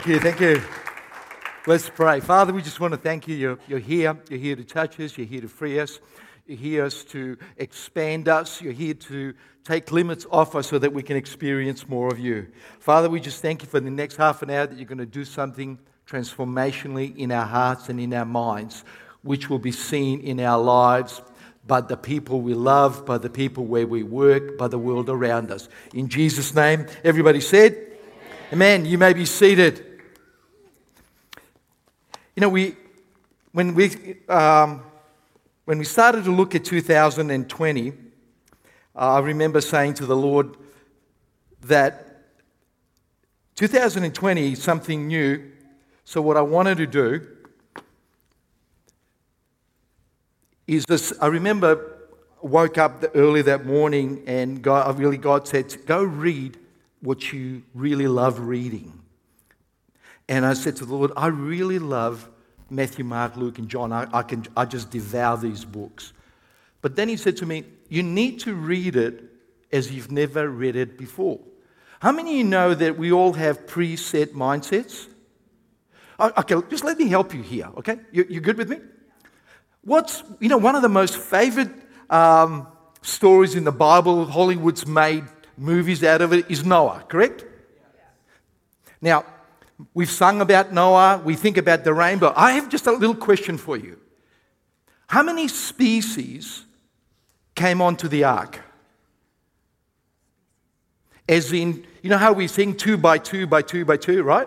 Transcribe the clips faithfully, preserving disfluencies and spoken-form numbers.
Thank you, thank you. Let's pray. Father, we just want to thank you. You're, you're here. You're here to touch us. You're here to free us. You're here to expand us. You're here to take limits off us so that we can experience more of you. Father, we just thank you for the next half an hour that you're going to do something transformationally in our hearts and in our minds, which will be seen in our lives by the people we love, by the people where we work, by the world around us. In Jesus' name, everybody said, Amen. Amen. You may be seated. You know, we when we um, when we started to look at two thousand twenty, uh, I remember saying to the Lord that two thousand twenty is something new. So what I wanted to do is this. I remember I woke up early that morning and God, really God said, go read what you really love reading. And I said to the Lord, I really love Matthew, Mark, Luke, and John. I, I can I just devour these books. But then he said to me, you need to read it as you've never read it before. How many of you know that we all have preset mindsets? Okay, just let me help you here, okay? You, you good with me? What's, you know, one of the most favorite um, stories in the Bible, Hollywood's made movies out of it, is Noah, correct? Now, we've sung about Noah, we think about the rainbow. I have just a little question for you. How many species came onto the ark? As in, you know how we sing two by two by two by two, right?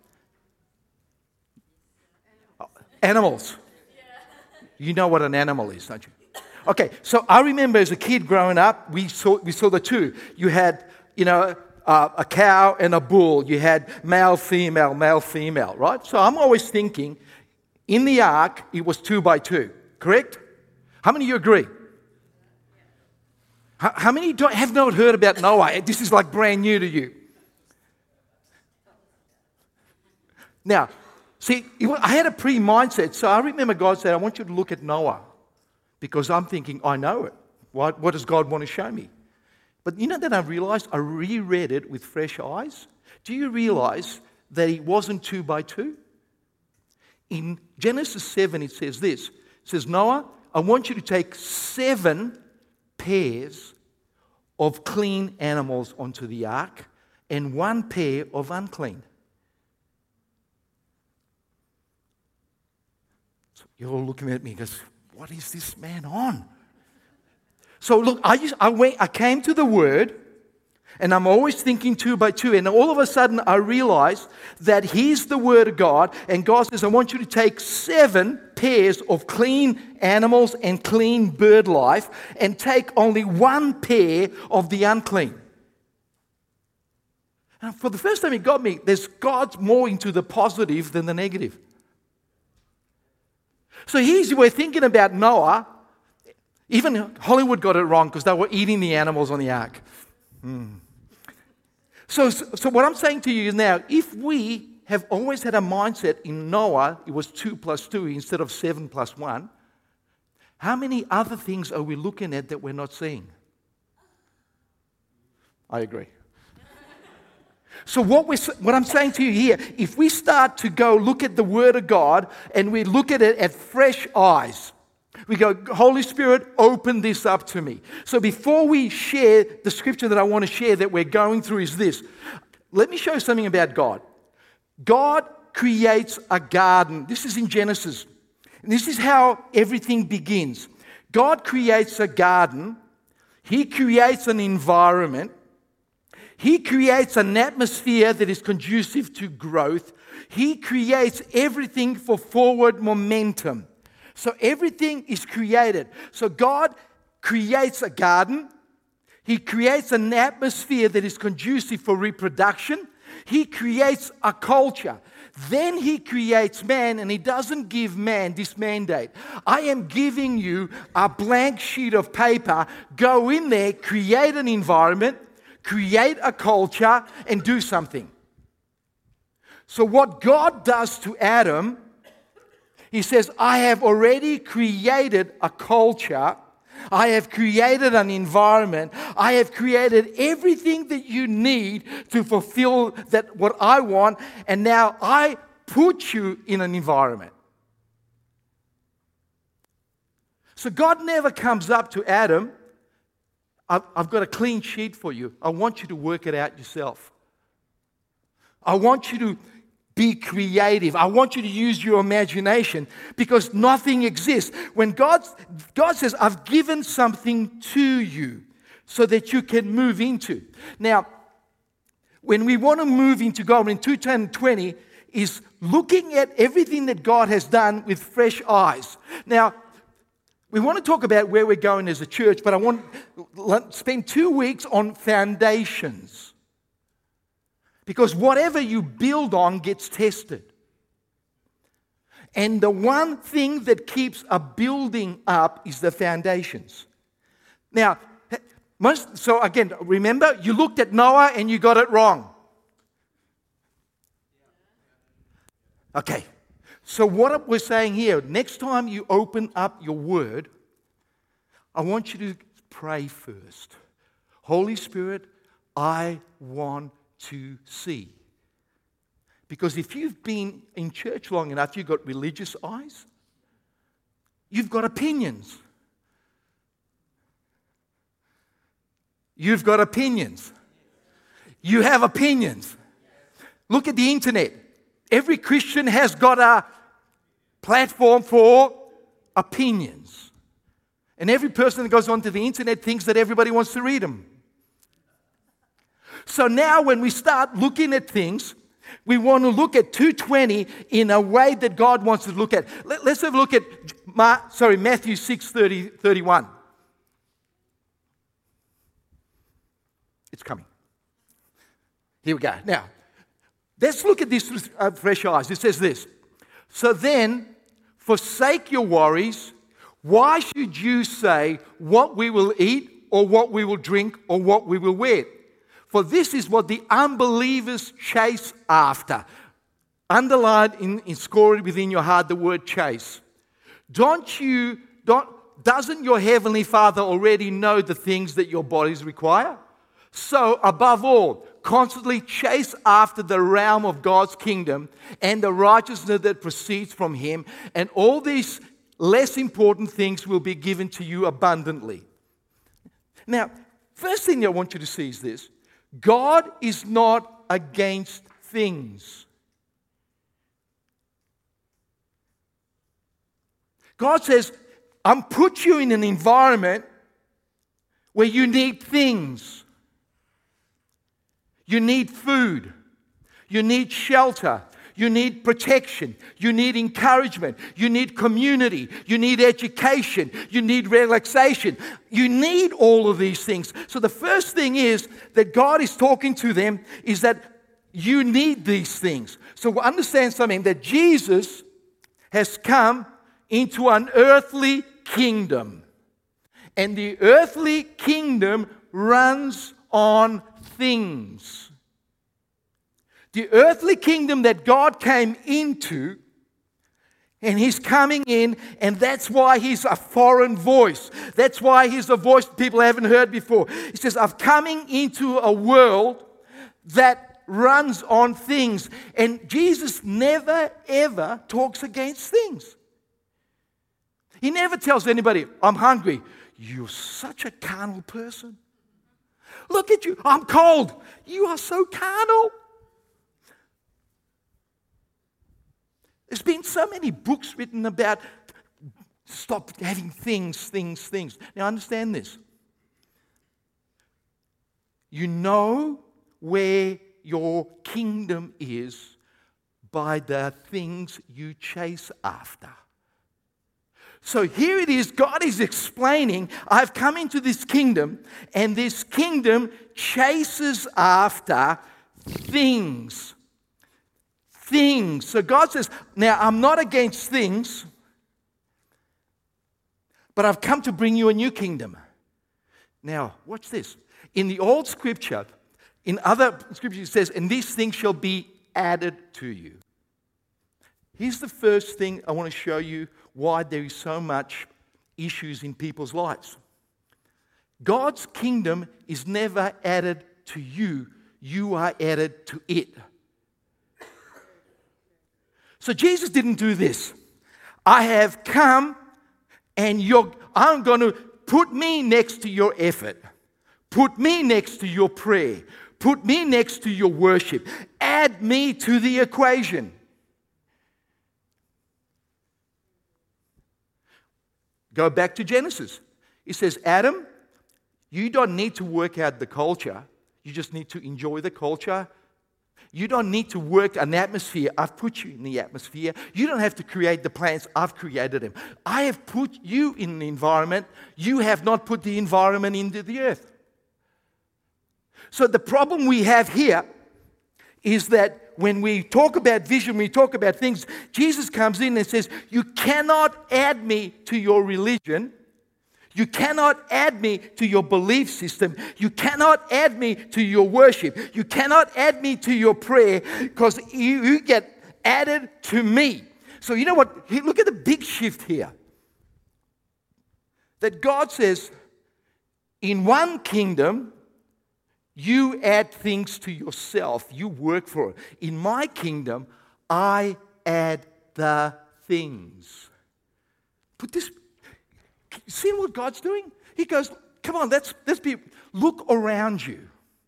Animals. You know what an animal is, don't you? Okay, so I remember as a kid growing up, we saw we saw the two. You had, you know, uh, a cow and a bull. You had male, female, male, female, right? So I'm always thinking, in the ark, it was two by two, correct? How many of you agree? How, how many don't, have not heard about Noah? This is like brand new to you. Now, see, I had a pre-mindset, so I remember God said, I want you to look at Noah, because I'm thinking, I know it. What, what does God want to show me? But you know that I realized, I reread it with fresh eyes. Do you realize that it wasn't two by two? In Genesis seven, it says this. It says, Noah, I want you to take seven pairs of clean animals onto the ark and one pair of unclean. So you're all looking at me and goes, what is this man on? So look, I, just, I, went, I came to the Word, and I'm always thinking two by two, and all of a sudden I realized that here's the Word of God, and God says, I want you to take seven pairs of clean animals and clean bird life, and take only one pair of the unclean. And for the first time it got me, there's God's more into the positive than the negative. So here's, we're thinking about Noah. Even Hollywood got it wrong because they were eating the animals on the ark. Mm. So, so what I'm saying to you is now, if we have always had a mindset in Noah, it was two plus two instead of seven plus one, how many other things are we looking at that we're not seeing? I agree. So what, we're, what I'm saying to you here, if we start to go look at the Word of God and we look at it at fresh eyes, we go, Holy Spirit, open this up to me. So before we share the scripture that I want to share that we're going through is this. Let me show you something about God. God creates a garden. This is in Genesis. And this is how everything begins. God creates a garden. He creates an environment. He creates an atmosphere that is conducive to growth. He creates everything for forward momentum. So everything is created. So God creates a garden. He creates an atmosphere that is conducive for reproduction. He creates a culture. Then he creates man, and he doesn't give man this mandate. I am giving you a blank sheet of paper. Go in there, create an environment, create a culture, and do something. So what God does to Adam, he says, I have already created a culture I have created an environment. I have created everything that you need to fulfill that what I want. And now I put you in an environment. So God never comes up to Adam, I've, I've got a clean sheet for you. I want you to work it out yourself. I want you to be creative. I want you to use your imagination because nothing exists. When God, God says, I've given something to you so that you can move into. Now, when we want to move into God in two ten twenty is looking at everything that God has done with fresh eyes. Now, we want to talk about where we're going as a church, but I want to spend two weeks on foundations. Because whatever you build on gets tested. And the one thing that keeps a building up is the foundations. Now, most, so again, remember, you looked at Noah and you got it wrong. Okay, so what we're saying here, next time you open up your word, I want you to pray first. Holy Spirit, I want to see. Because if you've been in church long enough, you've got religious eyes, you've got opinions. You've got opinions. You have opinions. Look at the internet. Every Christian has got a platform for opinions. And every person that goes onto the internet thinks that everybody wants to read them. So now when we start looking at things, we want to look at two twenty in a way that God wants to look at. Let, let's have a look at Mark, sorry, Matthew six thirty, thirty-one. It's coming. Here we go. Now, let's look at this with uh, fresh eyes. It says this. So then, forsake your worries. Why should you say what we will eat or what we will drink or what we will wear? For this is what the unbelievers chase after. Underline in, in score it within your heart the word chase. Don't you, don't, doesn't your heavenly Father already know the things that your bodies require? So, above all, constantly chase after the realm of God's kingdom and the righteousness that proceeds from Him, and all these less important things will be given to you abundantly. Now, first thing I want you to see is this. God is not against things. God says, I'm put you in an environment where you need things. You need food. You need shelter. You need protection. You need encouragement. You need community. You need education. You need relaxation. You need all of these things. So the first thing is that God is talking to them is that you need these things. So understand something, that Jesus has come into an earthly kingdom. And the earthly kingdom runs on things. The earthly kingdom that God came into, and He's coming in, and that's why He's a foreign voice. That's why He's a voice people haven't heard before. He says, I'm coming into a world that runs on things. And Jesus never, ever talks against things. He never tells anybody, I'm hungry. You're such a carnal person. Look at you. I'm cold. You are so carnal. There's been so many books written about stop having things, things, things. Now understand this. You know where your kingdom is by the things you chase after. So here it is, God is explaining, I've come into this kingdom, and this kingdom chases after things. Things. So God says, now I'm not against things, but I've come to bring you a new kingdom. Now, watch this. In the old scripture, in other scriptures it says, and these things shall be added to you. Here's the first thing I want to show you why there is so much issues in people's lives. God's kingdom is never added to you. You are added to it. So Jesus didn't do this. I have come and you're, I'm going to put me next to your effort. Put me next to your prayer. Put me next to your worship. Add me to the equation. Go back to Genesis. It says, Adam, you don't need to work out the culture. You just need to enjoy the culture. You don't need to work an atmosphere. I've put you in the atmosphere. You don't have to create the plants. I've created them. I have put you in the environment. You have not put the environment into the earth. So the problem we have here is that when we talk about vision, we talk about things, Jesus comes in and says, you cannot add me to your religion. You cannot add me to your belief system. You cannot add me to your worship. You cannot add me to your prayer because you, you get added to me. So you know what? Look at the big shift here. That God says, in one kingdom, you add things to yourself. You work for it. In my kingdom, I add the things. Put this, see what God's doing? He goes, come on, let's, let's be, look around you.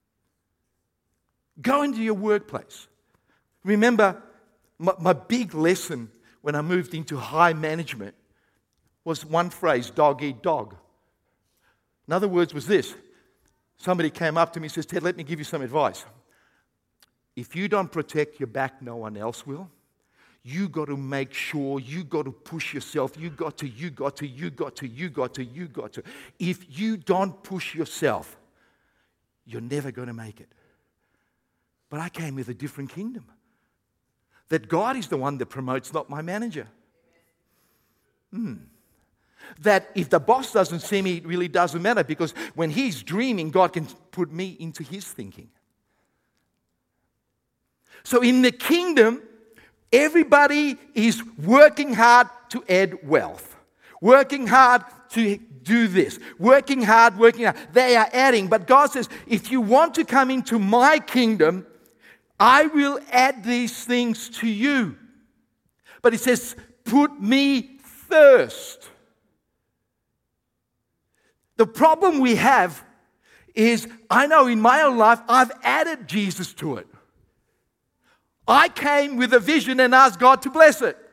Go into your workplace. Remember, my, my big lesson when I moved into high management was one phrase, dog eat dog. In other words, was this. Somebody came up to me and says, Ted, let me give you some advice. If you don't protect your back, no one else will. You got to make sure, you got to push yourself. You got to, you got to, you got to, you got to, you got to. If you don't push yourself, you're never going to make it. But I came with a different kingdom. That God is the one that promotes, not my manager. Hmm. That if the boss doesn't see me, it really doesn't matter because when he's dreaming, God can put me into his thinking. So in the kingdom, everybody is working hard to add wealth, working hard to do this, working hard, working hard. They are adding. But God says, if you want to come into my kingdom, I will add these things to you. But he says, put me first. The problem we have is, I know in my own life, I've added Jesus to it. I came with a vision and asked God to bless it.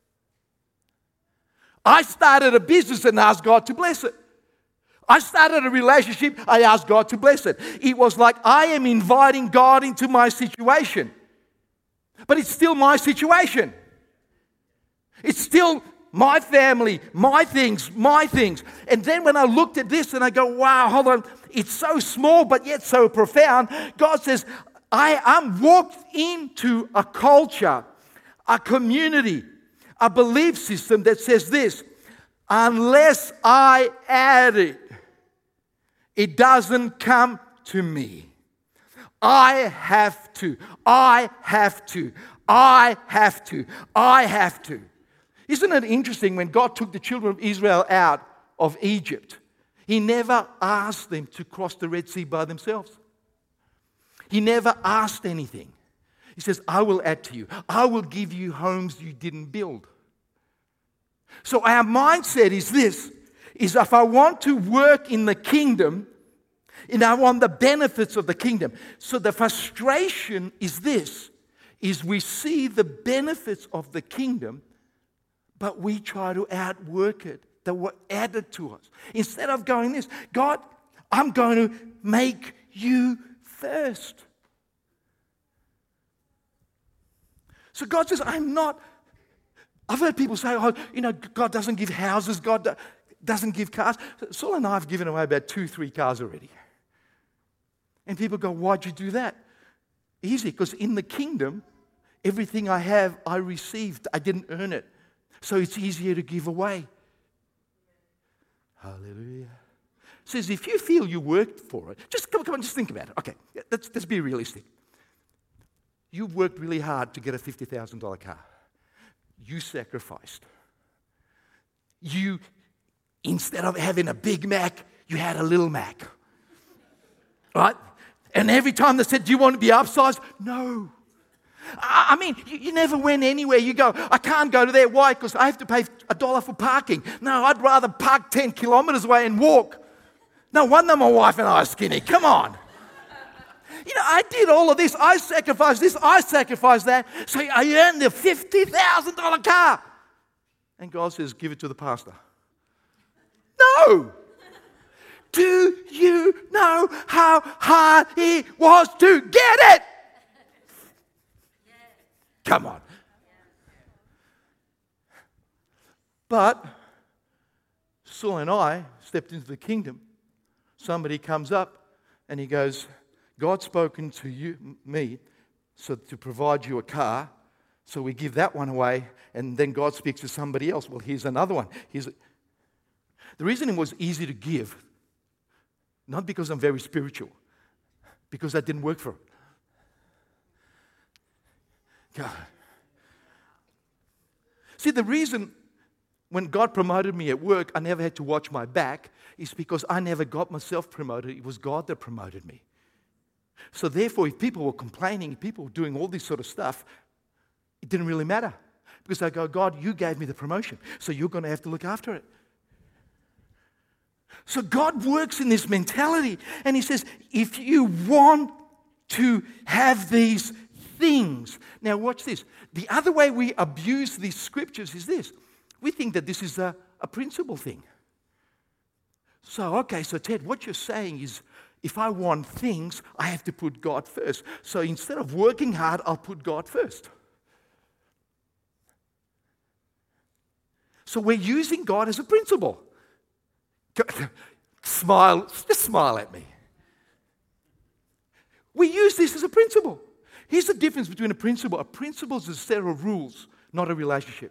I started a business and asked God to bless it. I started a relationship, I asked God to bless it. It was like I am inviting God into my situation. But it's still my situation. It's still my family, my things, my things. And then when I looked at this and I go, wow, hold on, it's so small but yet so profound. God says, I am walked into a culture, a community, a belief system that says this, unless I add it, it doesn't come to me. I have to, I have to, I have to, I have to. Isn't it interesting when God took the children of Israel out of Egypt, He never asked them to cross the Red Sea by themselves. He never asked anything. He says, I will add to you. I will give you homes you didn't build. So our mindset is this, is if I want to work in the kingdom, and I want the benefits of the kingdom. So the frustration is this, is we see the benefits of the kingdom, but we try to outwork it, that were added to us. Instead of going this, God, I'm going to make you first. So God says, I'm not, I've heard people say, oh, you know, God doesn't give houses, God doesn't give cars. Saul and I have given away about two, three cars already. And people go, why'd you do that? Easy, because in the kingdom, everything I have, I received. I didn't earn it. So it's easier to give away. Hallelujah. It says, if you feel you worked for it, just come, come on, just think about it. Okay, let's, let's be realistic. You worked really hard to get a fifty thousand dollars car. You sacrificed. You instead of having a Big Mac, you had a Little Mac. Right? And every time they said, do you want to be upsized? No. I mean, you, you never went anywhere. You go, I can't go to there. Why? Because I have to pay a dollar for parking. No, I'd rather park ten kilometres away and walk. No wonder my wife and I are skinny. Come on. You know, I did all of this. I sacrificed this. I sacrificed that. So I earned the fifty thousand dollars car. And God says, give it to the pastor. No. Do you know how hard it was to get it? Come on. But Saul and I stepped into the kingdom. Somebody comes up and he goes, God's spoken to you, me, so to provide you a car. So we give that one away, and then God speaks to somebody else. Well, here's another one. Here's a... The reason it was easy to give, not because I'm very spiritual, because that didn't work for it. God. See, the reason when God promoted me at work, I never had to watch my back, is because I never got myself promoted. It was God that promoted me. So therefore, if people were complaining, if people were doing all this sort of stuff, it didn't really matter. Because I go, God, you gave me the promotion, so you're going to have to look after it. So God works in this mentality, and He says, if you want to have these things. Now watch this. The other way we abuse these scriptures is this. We think that this is a, a principle thing. So, okay, so Ted, what you're saying is, if I want things, I have to put God first. So instead of working hard, I'll put God first. So we're using God as a principle. Smile, just smile at me. We use this as a principle. Here's the difference between a principle. A principle is a set of rules, not a relationship.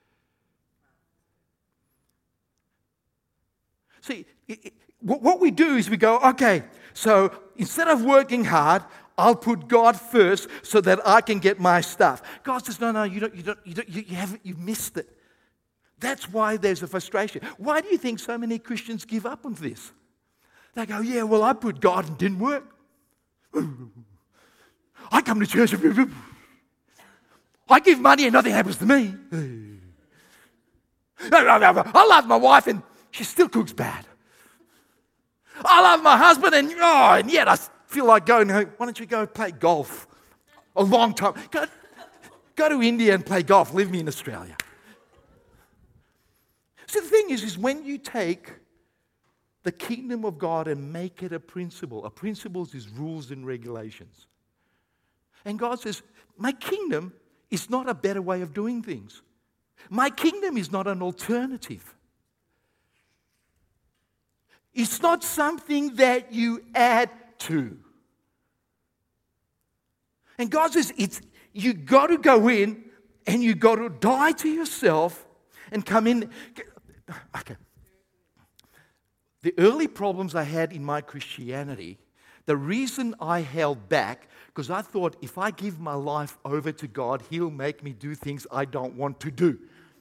See, it, it, what we do is we go, okay, so instead of working hard, I'll put God first so that I can get my stuff. God says, no, no, you don't, you don't, you don't, you, you haven't, you missed it. That's why there's a frustration. Why do you think so many Christians give up on this? They go, yeah, well, I put God and it didn't work. I come to church, I give money and nothing happens to me. I love my wife and she still cooks bad. I love my husband and, oh, and yet I feel like going, why don't you go play golf? A long time. Go, go to India and play golf. Leave me in Australia. See, the thing is, is when you take the kingdom of God and make it a principle, a principle is rules and regulations. And God says, my kingdom is not a better way of doing things. My kingdom is not an alternative. It's not something that you add to. And God says, it's you got to go in and you got to die to yourself and come in. Okay. The early problems I had in my Christianity, the reason I held back, because I thought if I give my life over to God, He'll make me do things I don't want to do.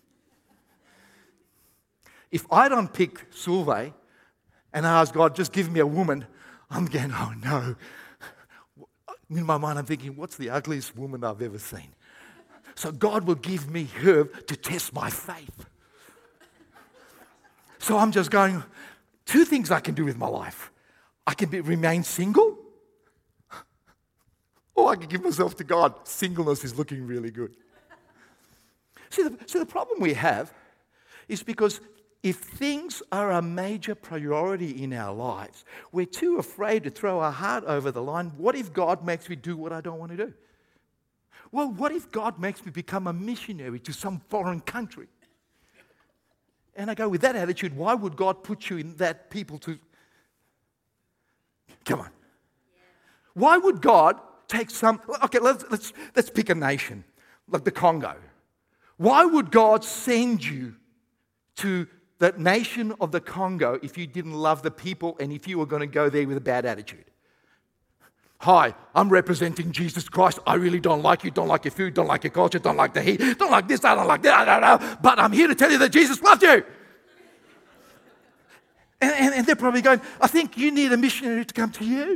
If I don't pick Solveig and ask God, just give me a woman, I'm going, oh no. In my mind, I'm thinking, what's the ugliest woman I've ever seen? So God will give me her to test my faith. So I'm just going, two things I can do with my life. I can be, remain single, or I can give myself to God. Singleness is looking really good. See, the, see, the problem we have is because if things are a major priority in our lives, we're too afraid to throw our heart over the line. What if God makes me do what I don't want to do? Well, what if God makes me become a missionary to some foreign country? And I go, with that attitude, why would God put you in that people to... Come on. Why would God take some... Okay, let's, let's, let's pick a nation, like the Congo. Why would God send you to the nation of the Congo if you didn't love the people and if you were going to go there with a bad attitude? Hi, I'm representing Jesus Christ. I really don't like you, don't like your food, don't like your culture, don't like the heat, don't like this, I don't like that, I don't know. But I'm here to tell you that Jesus loved you. And, and, and they're probably going, I think you need a missionary to come to you.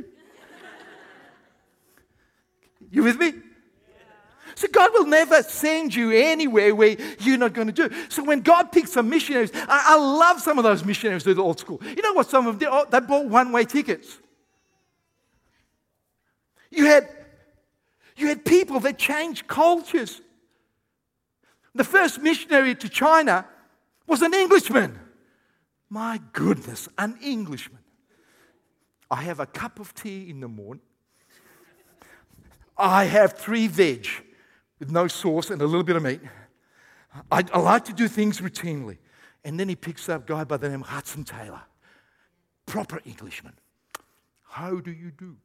You with me? So God will never send you anywhere where you're not going to do. So when God picks some missionaries, I, I love some of those missionaries who do the old school. You know what some of them did? Oh, they bought one-way tickets. You had, you had people that changed cultures. The first missionary to China was an Englishman. My goodness, an Englishman. I have a cup of tea in the morning. I have three veg with no sauce and a little bit of meat. I, I like to do things routinely. And then he picks up a guy by the name of Hudson Taylor. Proper Englishman. How do you do?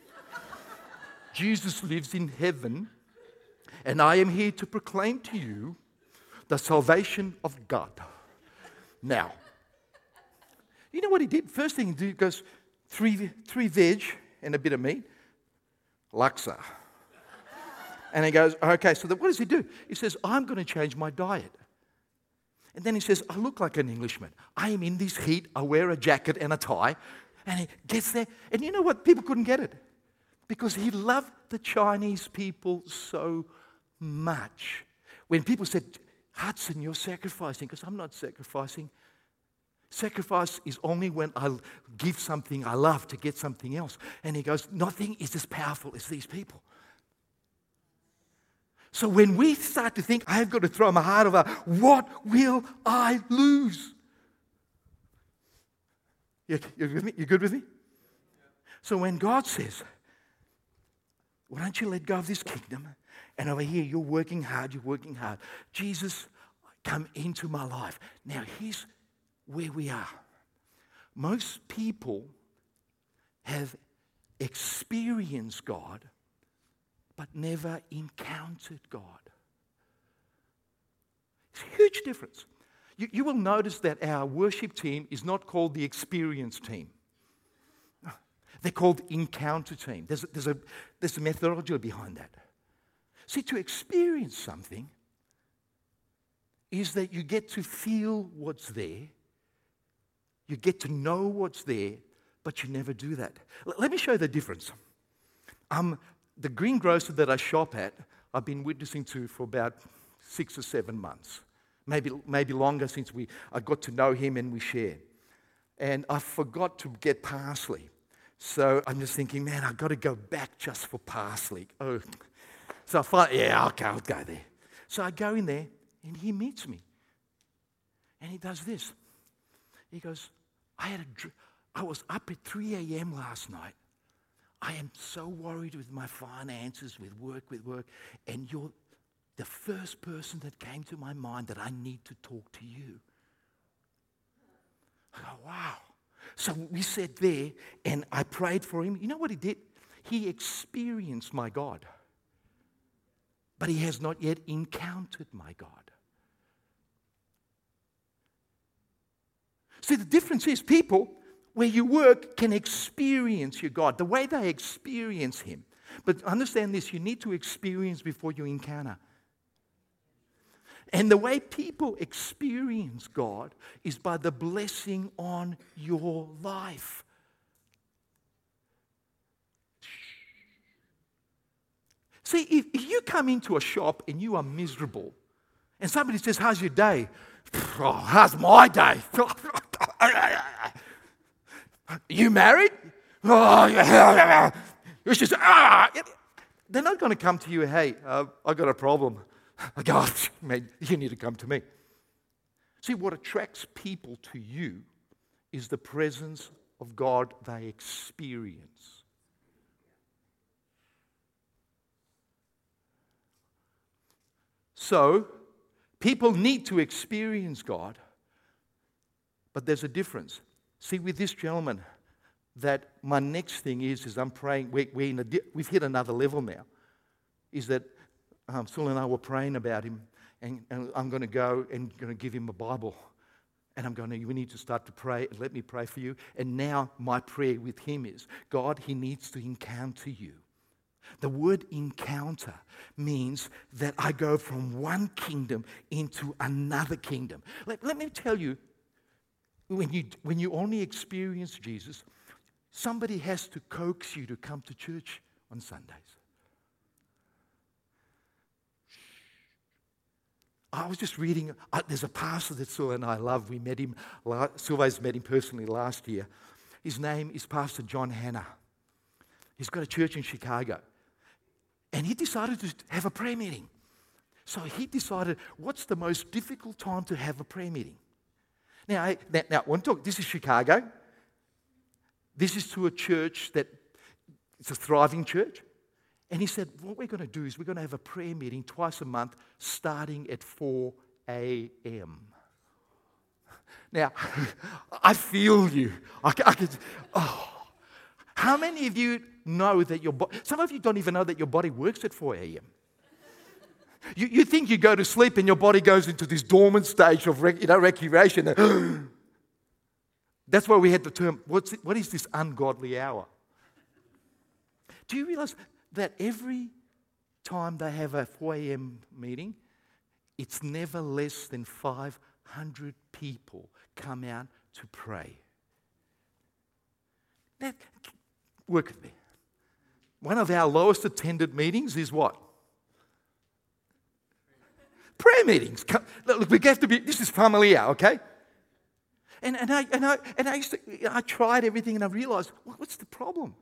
Jesus lives in heaven, and I am here to proclaim to you the salvation of God. Now, you know what he did? First thing he did, he goes, three, three veg and a bit of meat. Laksa. And he goes, okay, so what does he do? He says, I'm going to change my diet. And then he says, I look like an Englishman. I am in this heat. I wear a jacket and a tie. And he gets there. And you know what? People couldn't get it. Because he loved the Chinese people so much. When people said, Hudson, you're sacrificing. Because I'm not sacrificing. Sacrifice is only when I give something I love to get something else. And he goes, nothing is as powerful as these people. So when we start to think, I've got to throw my heart over, what will I lose? You, you with me? You good with me? So when God says, why don't you let go of this kingdom? And over here, you're working hard, you're working hard. Jesus, come into my life. Now, here's where we are. Most people have experienced God, but never encountered God. It's a huge difference. You, you will notice that our worship team is not called the experience team. They're called encounter team. There's a, there's a, there's a methodology behind that. See, to experience something is that you get to feel what's there, you get to know what's there, but you never do that. L- let me show you the difference. Um, the greengrocer that I shop at, I've been witnessing to for about six or seven months, maybe maybe longer since we I got to know him and we share. And I forgot to get parsley. So I'm just thinking, man, I've got to go back just for parsley. Oh, so I thought, yeah, okay, I'll go there. So I go in there, and he meets me. And he does this. He goes, I had a, dr- I was up at three a.m. last night. I am so worried with my finances, with work, with work. And you're the first person that came to my mind that I need to talk to you. I go, wow. So we sat there, and I prayed for him. You know what he did? He experienced my God. But he has not yet encountered my God. See, the difference is people where you work can experience your God, the way they experience him. But understand this, you need to experience before you encounter. And the way people experience God is by the blessing on your life. See, if, if you come into a shop and you are miserable, and somebody says, how's your day? Oh, how's my day? You married? Oh, yeah. It's just, ah. They're not going to come to you, hey, uh, I've got a problem. I go, oh, man, you need to come to me. See, what attracts people to you is the presence of God they experience. So, people need to experience God, but there's a difference. See, with this gentleman, that my next thing is, is I'm praying, we're, we're in a, we've hit another level now, is that um, Sul and I were praying about him, and, and I'm going to go and going to give him a Bible. And I'm going to, we need to start to pray, and let me pray for you. And now my prayer with him is, God, he needs to encounter you. The word encounter means that I go from one kingdom into another kingdom. Let, let me tell you, when you, when you only experience Jesus, somebody has to coax you to come to church on Sundays. I was just reading, uh, there's a pastor that Sylvia and I love. We met him, Sylvia's met him personally last year. His name is Pastor John Hanna. He's got a church in Chicago. And he decided to have a prayer meeting. So he decided, what's the most difficult time to have a prayer meeting? Now, I, now, now one talk, this is Chicago. This is to a church that, it's a thriving church. And he said, what we're going to do is we're going to have a prayer meeting twice a month starting at four a.m. Now, I feel you. I, I could, oh. How many of you know that your body, some of you don't even know that your body works at four a.m. You, you think you go to sleep and your body goes into this dormant stage of rec, you know, recreation. That's why we had the term, what's it, what is this ungodly hour? Do you realize that every time they have a four a.m. meeting, it's never less than five hundred people come out to pray? That, work with me. One of our lowest attended meetings is what? Prayer meetings. Look, we have to be, this is familiar, okay? And, and, I, and, I, and I, used to, I tried everything and I realized, well, what's the problem?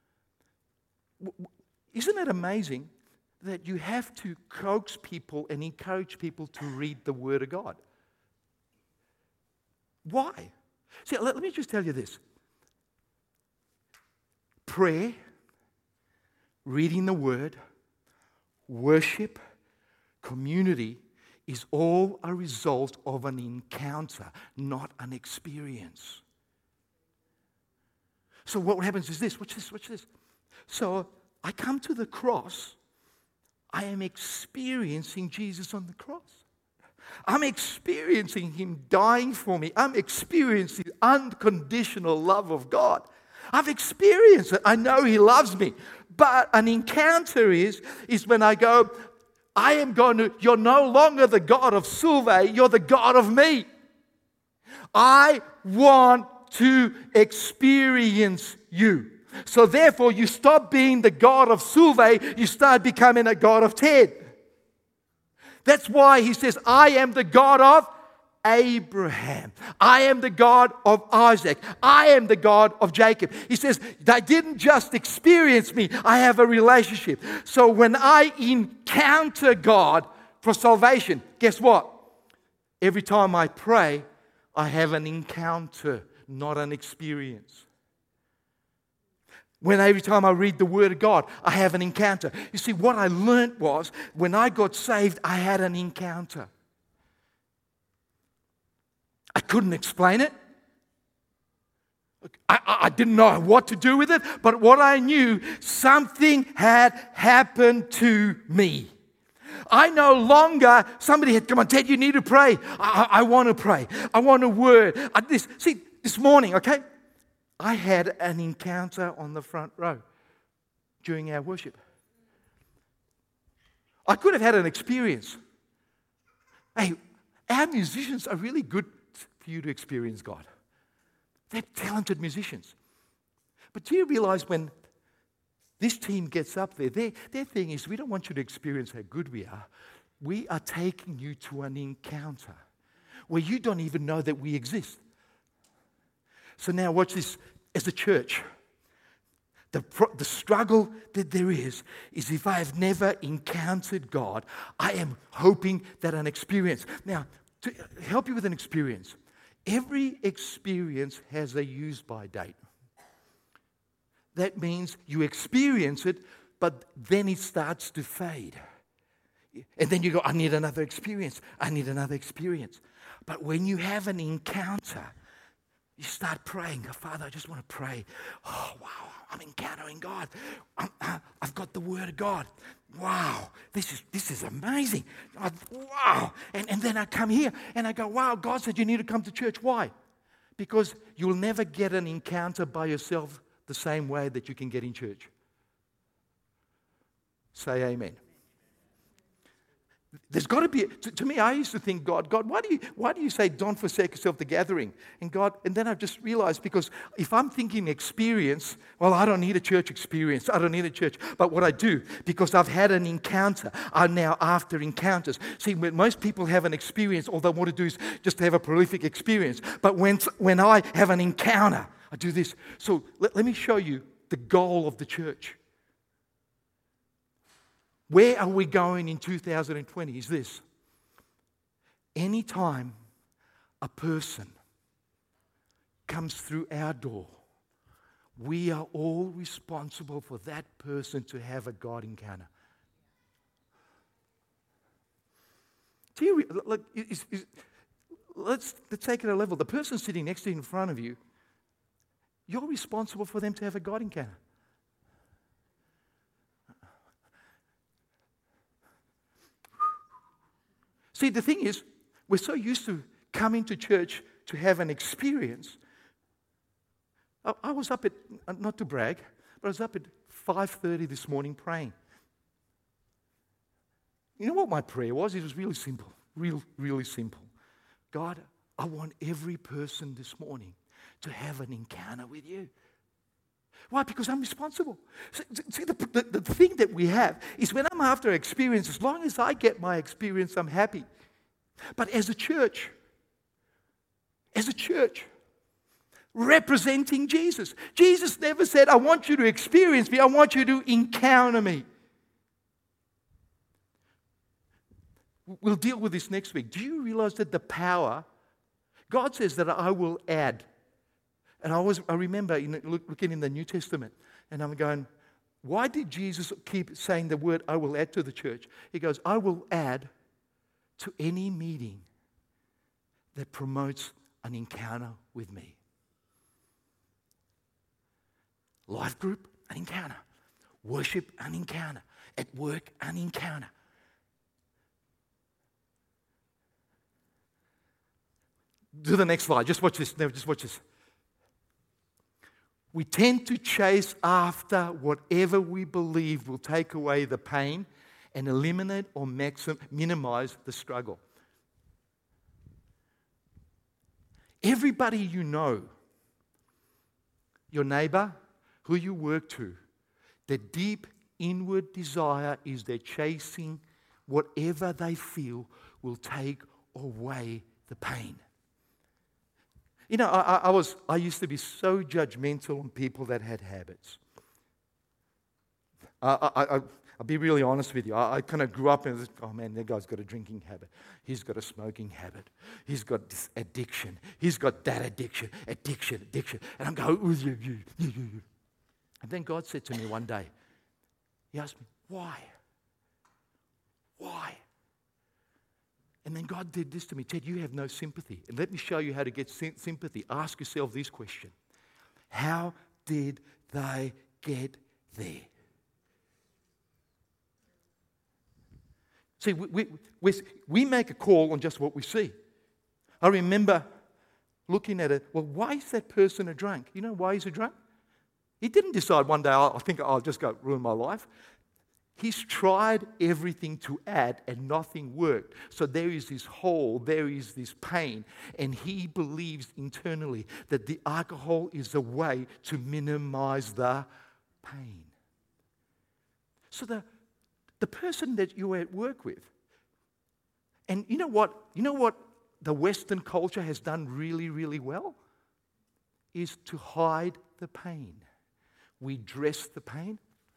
Isn't it amazing that you have to coax people and encourage people to read the Word of God? Why? See, let, let me just tell you this. Prayer, reading the Word, worship, community is all a result of an encounter, not an experience. So what happens is this. Watch this, watch this. So I come to the cross. I am experiencing Jesus on the cross. I'm experiencing Him dying for me. I'm experiencing the unconditional love of God. I've experienced it. I know He loves me. But an encounter is, is when I go, I am going to, you're no longer the God of Sylvain, you're the God of me. I want to experience you. So therefore, you stop being the God of Sylvain, you start becoming a God of Ted. That's why he says, I am the God of Abraham. I am the God of Isaac. I am the God of Jacob. He says, they didn't just experience me, I have a relationship. So when I encounter God for salvation, guess what? Every time I pray, I have an encounter, not an experience. When every time I read the Word of God, I have an encounter. You see, what I learned was, when I got saved, I had an encounter. I couldn't explain it. I, I didn't know what to do with it, but what I knew, something had happened to me. I no longer, somebody had come on, Ted, you need to pray. I, I, I want to pray. I want a word. I, this, see, this morning, okay, I had an encounter on the front row during our worship. I could have had an experience. Hey, our musicians are really good for you to experience God. They're talented musicians. But do you realize when this team gets up there, their, their thing is, we don't want you to experience how good we are. We are taking you to an encounter where you don't even know that we exist. So now watch this. As a church, the, the struggle that there is, is if I have never encountered God, I am hoping that an experience. Now, to help you with an experience, every experience has a use-by date. That means you experience it, but then it starts to fade. And then you go, I need another experience. I need another experience. But when you have an encounter, you start praying. Father, I just want to pray. Oh, wow, I'm encountering God. I'm, I've got the Word of God. Wow, this is this is amazing. I, wow. And, and then I come here and I go, wow, God said you need to come to church. Why? Because you'll never get an encounter by yourself the same way that you can get in church. Say amen. There's got to be, to, to me, I used to think, God, God, why do you why do you say don't forsake yourself the gathering? And God, and then I've just realized, because if I'm thinking experience, well, I don't need a church experience. I don't need a church. But what I do, because I've had an encounter, I'm now after encounters. See, when most people have an experience, all they want to do is just have a prolific experience. But when, when I have an encounter, I do this. So let, let me show you the goal of the church. Where are we going in two thousand twenty is this. Anytime a person comes through our door, we are all responsible for that person to have a God encounter. Do you, look, is, is, let's, let's take it a level. The person sitting next to you in front of you, you're responsible for them to have a God encounter. See, the thing is, we're so used to coming to church to have an experience. I, I was up at, not to brag, but I was up at five thirty this morning praying. You know what my prayer was? It was really simple, real, really simple. God, I want every person this morning to have an encounter with you. Why? Because I'm responsible. See, the, the, the thing that we have is when I'm after experience, as long as I get my experience, I'm happy. But as a church, as a church, representing Jesus, Jesus never said, I want you to experience me, I want you to encounter me. We'll deal with this next week. Do you realize that the power, God says that I will add. And I was, I remember in, look, looking in the New Testament, and I'm going, why did Jesus keep saying the word, I will add to the church? He goes, I will add to any meeting that promotes an encounter with me. Life group, an encounter. Worship, an encounter. At work, an encounter. Do the next slide. Just watch this. No, just watch this. We tend to chase after whatever we believe will take away the pain and eliminate or maxim, minimize the struggle. Everybody you know, your neighbor, who you work to, the deep inward desire is they're chasing whatever they feel will take away the pain. You know, I, I was I used to be so judgmental on people that had habits. I, I, I, I'll be really honest with you. I, I kind of grew up and was, oh man, that guy's got a drinking habit. He's got a smoking habit. He's got this addiction. He's got that addiction, addiction, addiction. And I'm going, ooh, you, you, you, you. And then God said to me one day, He asked me, why? Why? And then God did this to me. Ted, you have no sympathy. And let me show you how to get sympathy. Ask yourself this question. How did they get there? See, we, we, we, we make a call on just what we see. I remember looking at it, well, why is that person a drunk? You know why he's a drunk? He didn't decide one day, oh, I think I'll just go ruin my life. He's tried everything to add and nothing worked. So there is this hole, there is this pain, and he believes internally that the alcohol is a way to minimize the pain. So the, the person that you're at work with, and you know what, you know what the Western culture has done really, really well? Is to hide the pain. We dress the pain.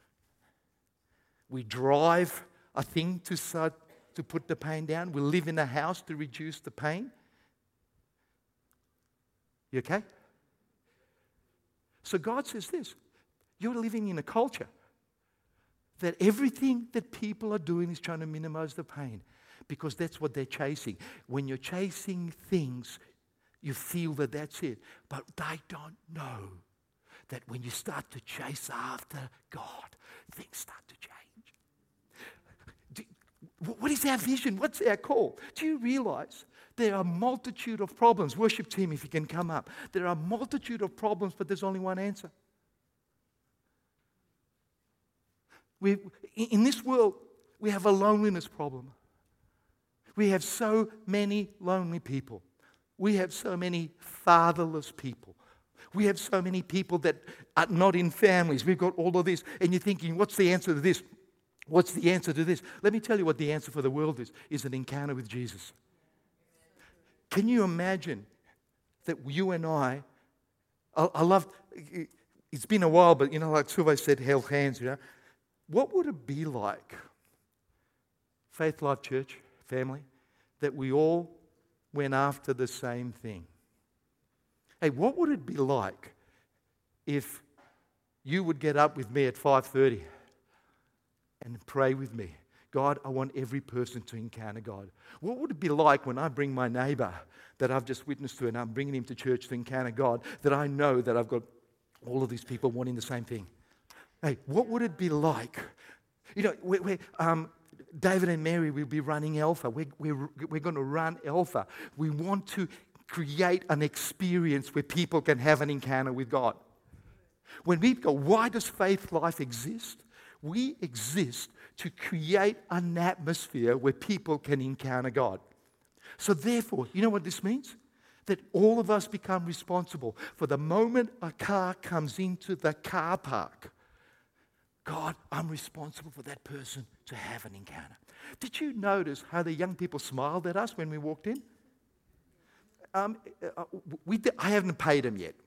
We drive a thing to start to put the pain down. We live in a house to reduce the pain. You okay? So God says this. You're living in a culture that everything that people are doing is trying to minimize the pain because that's what they're chasing. When you're chasing things, you feel that that's it. But they don't know that when you start to chase after God, things start to change. What is our vision? What's our call? Do you realize there are a multitude of problems? Worship team, if you can come up. There are a multitude of problems, but there's only one answer. We, in this world, we have a loneliness problem. We have so many lonely people. We have so many fatherless people. We have so many people that are not in families. We've got all of this. And you're thinking, what's the answer to this? What's the answer to this? Let me tell you what the answer for the world is, is an encounter with Jesus. Can you imagine that you and I, I, I love, it's been a while, but you know, like Suve said, held hands, you know. What would it be like, Faith Life Church family, that we all went after the same thing? Hey, what would it be like if you would get up with me at five thirty and pray with me? God, I want every person to encounter God. What would it be like when I bring my neighbor that I've just witnessed to and I'm bringing him to church to encounter God, that I know that I've got all of these people wanting the same thing? Hey, what would it be like? You know, we're, we're, um, David and Mary will be running Alpha. We're, we're, we're going to run Alpha. We want to create an experience where people can have an encounter with God. When we go, why does Faith Life exist? We exist to create an atmosphere where people can encounter God. So therefore, you know what this means? That all of us become responsible for the moment a car comes into the car park. God, I'm responsible for that person to have an encounter. Did you notice how the young people smiled at us when we walked in? Um, uh, we did, I haven't paid them yet.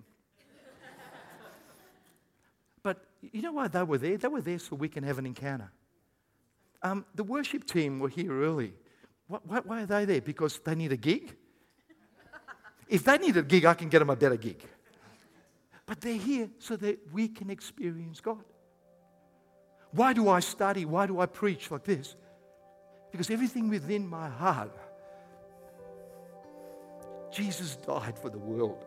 But you know why they were there? They were there so we can have an encounter. Um, the worship team were here early. Why, why, why are they there? Because they need a gig? If they need a gig, I can get them a better gig. But they're here so that we can experience God. Why do I study? Why do I preach like this? Because everything within my heart, Jesus died for the world.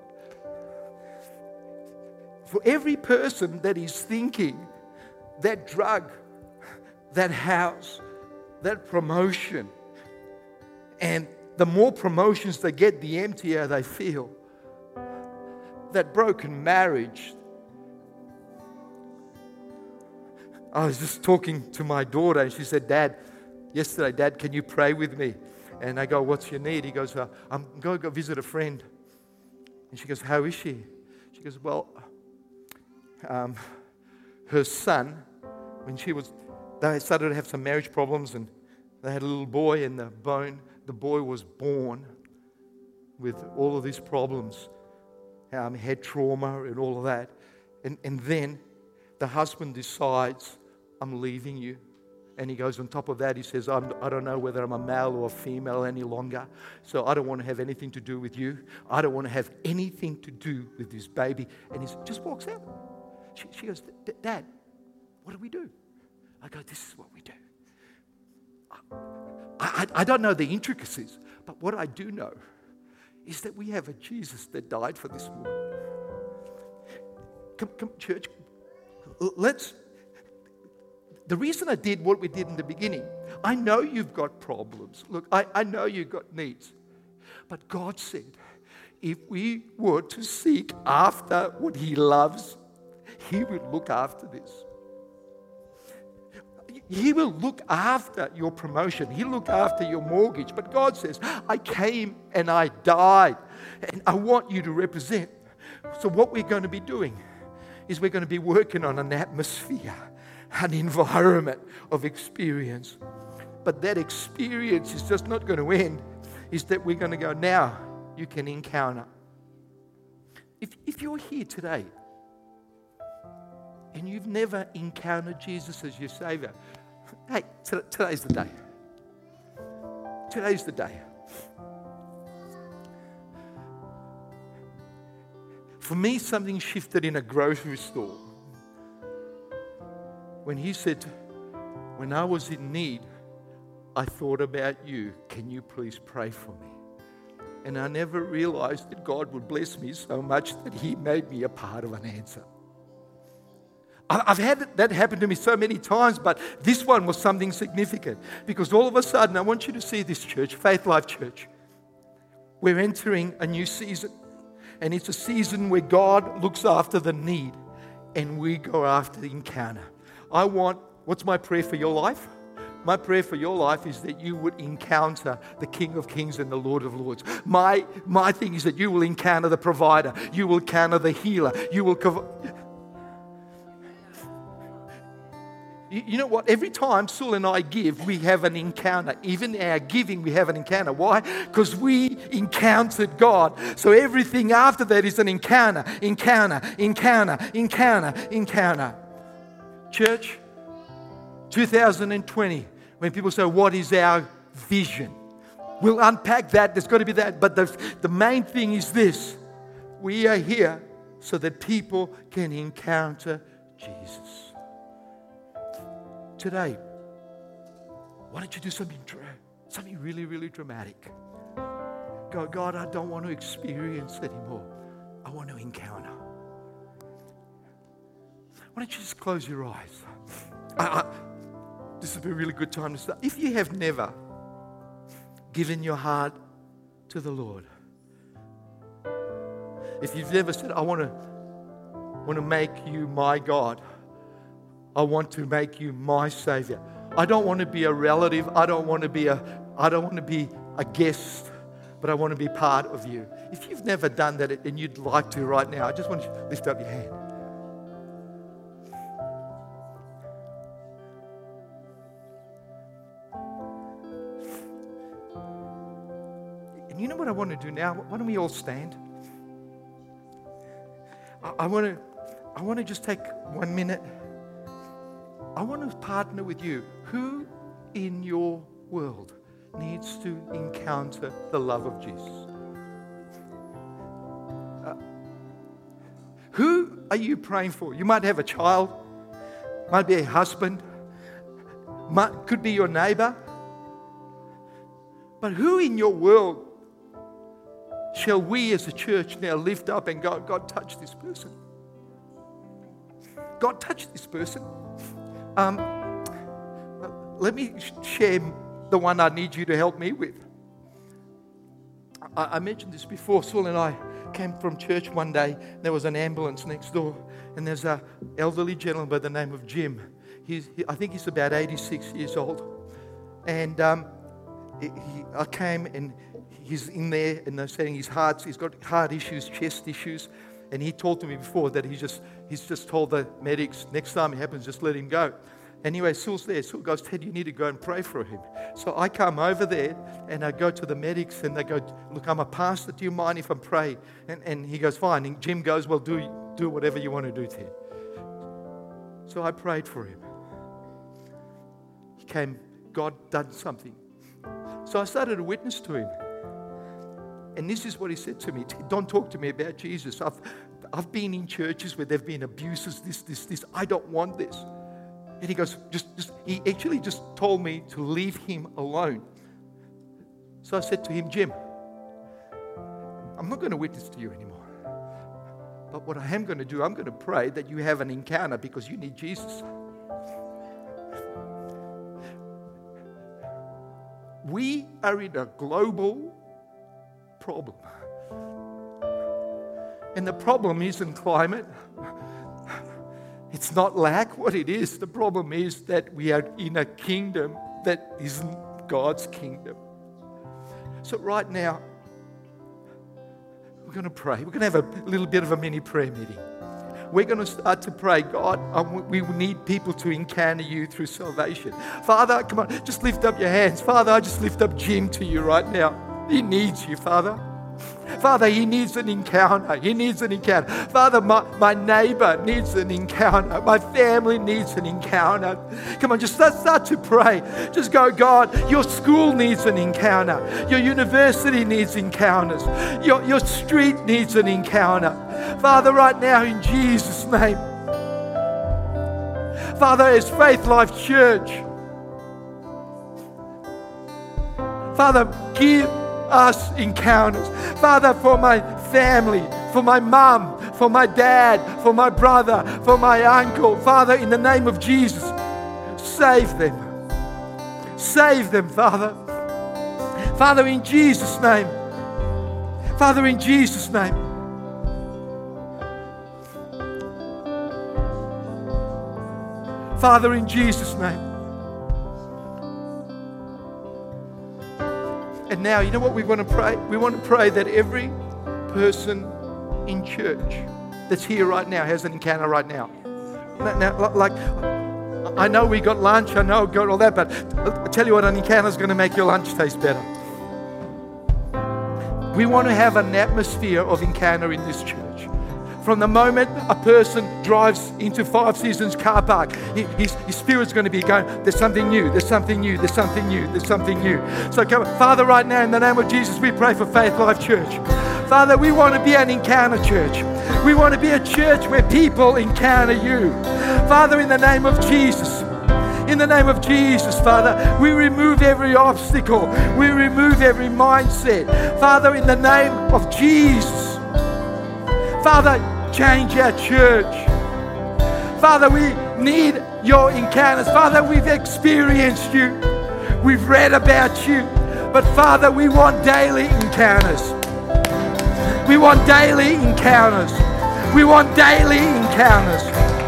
For every person that is thinking that drug, that house, that promotion, and the more promotions they get, the emptier they feel. That broken marriage. I was just talking to my daughter and she said, Dad, yesterday, Dad, can you pray with me? And I go, what's your need? He goes, uh, I'm going to go visit a friend. And she goes, how is she? She goes, well, um, her son, when she was, they started to have some marriage problems and they had a little boy and the bone, the boy was born with all of these problems, um, head trauma and all of that. And, and then the husband decides, I'm leaving you. And he goes on top of that, he says, I'm, I don't know whether I'm a male or a female any longer, so I don't want to have anything to do with you. I don't want to have anything to do with this baby. And he just walks out. She, she goes, Dad, what do we do? I go, this is what we do. I, I, I don't know the intricacies, but what I do know is that we have a Jesus that died for this woman. Come, come, church, let's... The reason I did what we did in the beginning, I know you've got problems. Look, I, I know you've got needs. But God said, if we were to seek after what He loves, He will look after this. He will look after your promotion. He'll look after your mortgage. But God says, I came and I died. And I want you to represent. So what we're going to be doing is we're going to be working on an atmosphere, an environment of experience. But that experience is just not going to end. Is that we're going to go, now you can encounter. If, if you're here today and you've never encountered Jesus as your Savior, hey, today's the day. Today's the day. For me, something shifted in a grocery store. When He said, when I was in need, I thought about you. Can you please pray for me? And I never realized that God would bless me so much that He made me a part of an answer. I've had that happen to me so many times, but this one was something significant. Because all of a sudden, I want you to see this church, Faith Life Church. We're entering a new season. And it's a season where God looks after the need and we go after the encounter. I want, what's my prayer for your life? My prayer for your life is that you would encounter the King of Kings and the Lord of Lords. My, my thing is that you will encounter the provider. You will encounter the healer. You will... Cov- you, you know what? Every time Sue and I give, we have an encounter. Even our giving, we have an encounter. Why? Because we encountered God. So everything after that is an encounter, encounter, encounter, encounter, encounter. Church, two thousand twenty, when people say, what is our vision? We'll unpack that. There's got to be that. But the, the main thing is this. We are here so that people can encounter Jesus. Today, why don't you do something, something really, really dramatic? Go, God, I don't want to experience anymore. I want to encounter. Why don't you just close your eyes? I, I, this would be a really good time to start. If you have never given your heart to the Lord, if you've never said, I want to, want to make you my God, I want to make you my Savior. I don't want to be a relative. I don't want to be a, I don't want to be a guest, but I want to be part of you. If you've never done that and you'd like to right now, I just want you to lift up your hand. And you know what I want to do now? Why don't we all stand? I, I want to, I want to just take one minute. I want to partner with you. Who in your world needs to encounter the love of Jesus? Uh, who are you praying for? You might have a child, might be a husband, might, could be your neighbor. But who in your world shall we as a church now lift up and go, God, touch this person? God, touch this person. Um, let me share the one I need you to help me with. I, I mentioned this before. Saul and I came from church one day. There was an ambulance next door, and there's an elderly gentleman by the name of Jim. He's, he, I think he's about eighty-six years old. And um, he, he, I came, and he's in there, and they're saying his heart, he's got heart issues, chest issues. And he told to me before that he just he's just told the medics, next time it happens, just let him go. Anyway, Saul's there. Saul goes, Ted, you need to go and pray for him. So I come over there, and I go to the medics, and they go, look, I'm a pastor. Do you mind if I pray? And, and he goes, fine. And Jim goes, well, do, do whatever you want to do, Ted. So I prayed for him. He came, God done something. So I started to witness to him. And this is what he said to me. Don't talk to me about Jesus. I've, I've been in churches where there have been abuses, this, this, this. I don't want this. And he goes, just, just, he actually just told me to leave him alone. So I said to him, Jim, I'm not going to witness to you anymore. But what I am going to do, I'm going to pray that you have an encounter because you need Jesus. We are in a global problem. And the problem isn't climate. It's not lack. What it is, the problem is that we are in a kingdom that isn't God's kingdom. So right now, we're going to pray. We're going to have a little bit of a mini prayer meeting. We're going to start to pray, God, um, we need people to encounter you through salvation. Father, come on, just lift up your hands. Father, I just lift up Jim to you right now. He needs you, Father. Father, he needs an encounter. He needs an encounter. Father, my, my neighbor needs an encounter. My family needs an encounter. Come on, just start, start to pray. Just go, God, your school needs an encounter. Your university needs encounters. Your, your street needs an encounter. Father, right now in Jesus' name. Father, as Faith Life Church, Father, give us encounters. Father, for my family, for my mum, for my dad, for my brother, for my uncle. Father, in the name of Jesus, save them. Save them, Father. Father, in Jesus' name. Father, in Jesus' name. Father, in Jesus' name. And now, you know what we want to pray? We want to pray that every person in church that's here right now has an encounter right now. Now, now like, I know we got lunch, I know we got all that, but I'll tell you what, an encounter is going to make your lunch taste better. We want to have an atmosphere of encounter in this church. From the moment a person drives into Five Seasons car park, his, his spirit's going to be going, there's something new, there's something new, there's something new, there's something new. So come on. Father, right now, in the name of Jesus, we pray for Faith Life Church. Father, we want to be an encounter church. We want to be a church where people encounter you. Father, in the name of Jesus, in the name of Jesus, Father, we remove every obstacle. We remove every mindset. Father, in the name of Jesus, Father, change our church. Father, we need your encounters. Father, we've experienced you. We've read about you. But Father, we want daily encounters. We want daily encounters. We want daily encounters.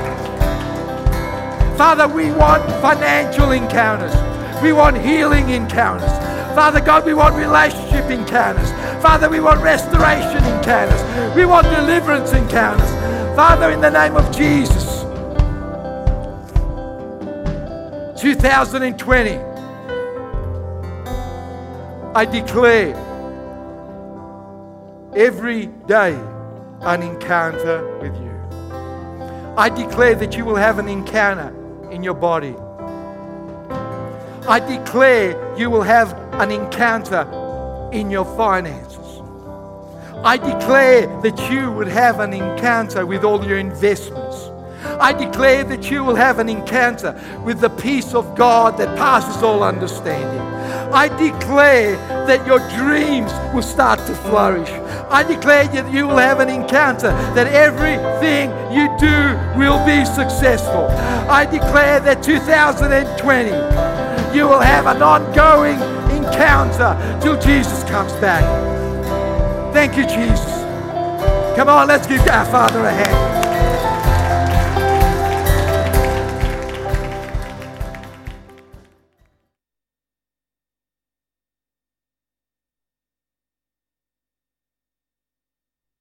Father, we want financial encounters. We want healing encounters. Father God, we want relationship encounters. Father, we want restoration encounters. We want deliverance encounters. Father, in the name of Jesus, two thousand twenty, I declare every day an encounter with you. I declare that you will have an encounter in your body. I declare you will have an encounter in your finances. I declare that you would have an encounter with all your investments. I declare that you will have an encounter with the peace of God that passes all understanding. I declare that your dreams will start to flourish. I declare that you will have an encounter, that everything you do will be successful. I declare that two thousand twenty, you will have an ongoing encounter till Jesus comes back. Thank you, Jesus. Come on, let's give our Father a hand.